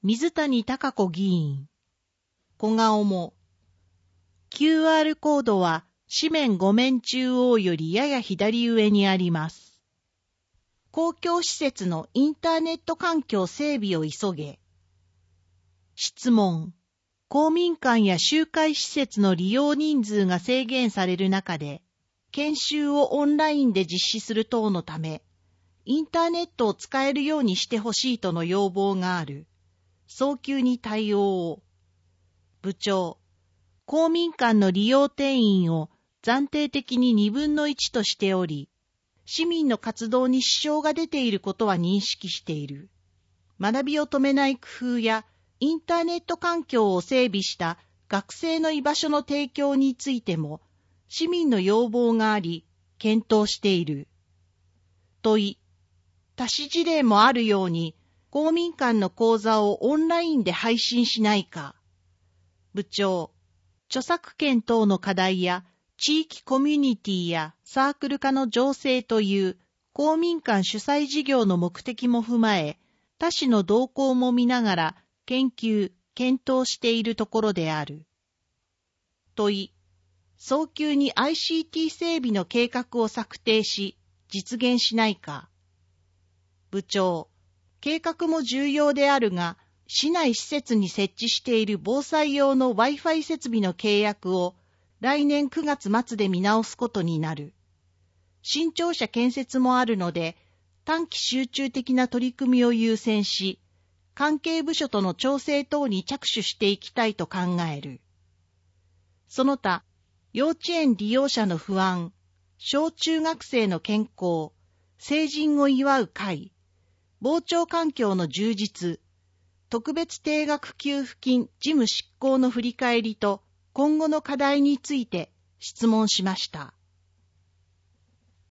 水谷貴子議員。小顔も。QR コードは紙面5面中央よりやや左上にあります。公共施設のインターネット環境整備を急げ。質問。公民館や集会施設の利用人数が制限される中で、研修をオンラインで実施する等のため、インターネットを使えるようにしてほしいとの要望がある。早急に対応を。部長。公民館の利用定員を暫定的に1/2としており、市民の活動に支障が出ていることは認識している。学びを止めない工夫や、インターネット環境を整備した学生の居場所の提供についても、市民の要望があり、検討している。問い。他市事例もあるように、公民館の講座をオンラインで配信しないか。部長。著作権等の課題や、地域コミュニティやサークル化の情勢という公民館主催事業の目的も踏まえ、他市の動向も見ながら研究・検討しているところである。問い。早急に ICT 整備の計画を策定し、実現しないか。部長。計画も重要であるが、市内施設に設置している防災用の Wi-Fi 設備の契約を来年9月末で見直すことになる。新庁舎建設もあるので、短期集中的な取り組みを優先し、関係部署との調整等に着手していきたいと考える。その他、幼稚園利用者の不安、小中学生の健康、成人を祝う会、傍聴環境の充実、特別定額給付金事務執行の振り返りと今後の課題について質問しました。